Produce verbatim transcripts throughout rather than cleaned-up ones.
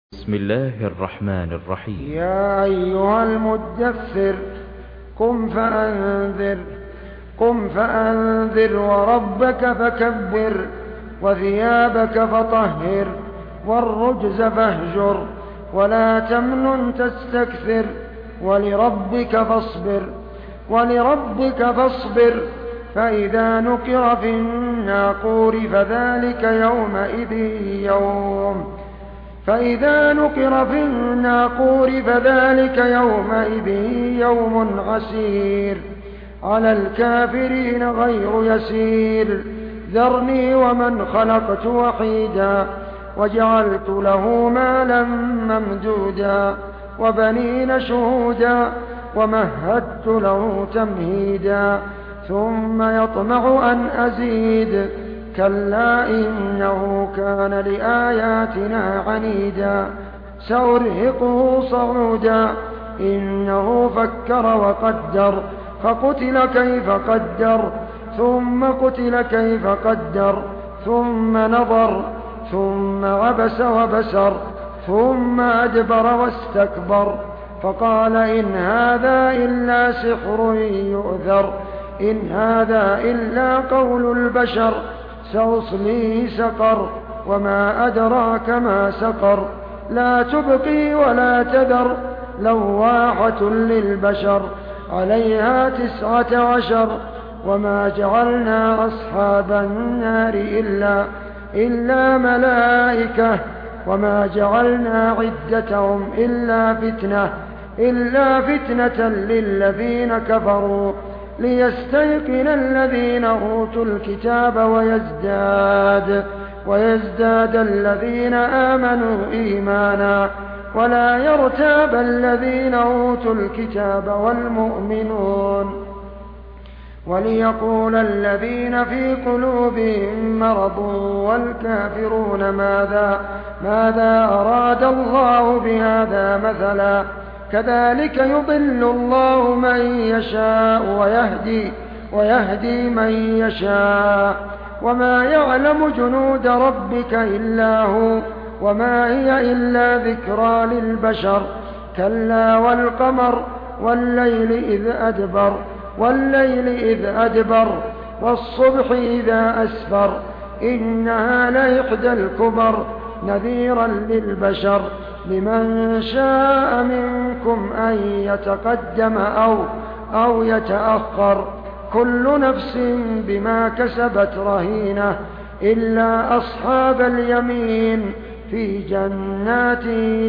بسم الله الرحمن الرحيم. يا أيها المدثر قم فأنذر قم فأنذر وربك فكبر وثيابك فطهر والرجز فاهجر ولا تمنن تستكثر ولربك فاصبر ولربك فاصبر فإذا نقر في الناقور فذلك يومئذ يوم فإذا نقر في الناقور فذلك يومئذ يوم عسير على الكافرين غير يسير ذرني ومن خلقت وحيدا وجعلت له مالا ممدودا وبنين شهودا ومهدت له تمهيدا ثم يطمع أن أزيد كلا إنه كان لآياتنا عنيدا سأرهقه صعودا إنه فكر وقدر فقتل كيف قدر ثم قتل كيف قدر ثم نظر ثم عبس وبسر ثم أدبر واستكبر فقال إن هذا إلا سحر يؤثر إن هذا إلا قول البشر سأصليه سقر وما أدراك ما سقر لا تبقي ولا تذر لواحة للبشر عليها تسعة عشر وما جعلنا أصحاب النار إلا, إلا ملائكة وما جعلنا عدتهم إلا فتنة إلا فتنة للذين كفروا ليستيقن الذين أوتوا الكتاب ويزداد ويزداد الذين آمنوا إيمانا ولا يرتاب الذين أوتوا الكتاب والمؤمنون وليقول الذين في قلوبهم مرض والكافرون ماذا ماذا أراد الله بهذا مثلا كذلك يضل الله من يشاء ويهدي ويهدي من يشاء وما يعلم جنود ربك إلا هو وما هي إلا ذكرى للبشر كلا والقمر والليل إذ أدبر والليل إذ أدبر والصبح إذا أسفر إنها لإحدى الكبر نذيرا للبشر لمن شاء منكم أن يتقدم أو, أو يتأخر كل نفس بما كسبت رهينة إلا أصحاب اليمين في جنات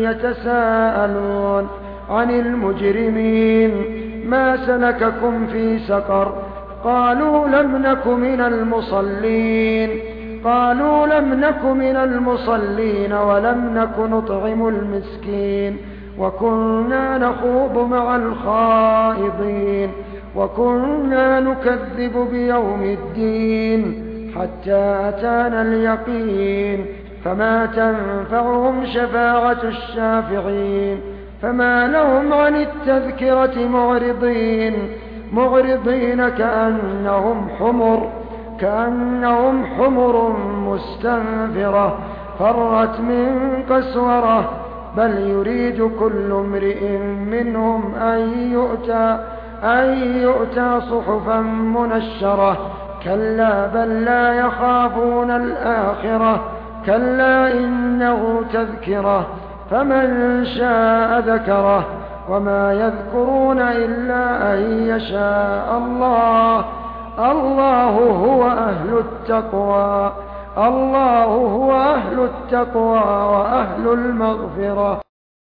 يتساءلون عن المجرمين ما سلككم في سقر قالوا لم نك من المصلين قالوا لم نك من المصلين ولم نك نطعم المسكين وكنا نخوض مع الخائضين وكنا نكذب بيوم الدين حتى أتانا اليقين فما تنفعهم شفاعة الشافعين فما لهم عن التذكرة معرضين معرضين كأنهم حمر كأنهم حمر مستنفرة فرت من قسورة بل يريد كل امرئ منهم أن يؤتى, أن يؤتى صحفا منشرة كلا بل لا يخافون الآخرة كلا إنه تذكرة فمن شاء ذكره وما يذكرون إلا أن يشاء الله الله هو أهل التقوى الله هو أهل التقوى وأهل المغفرة.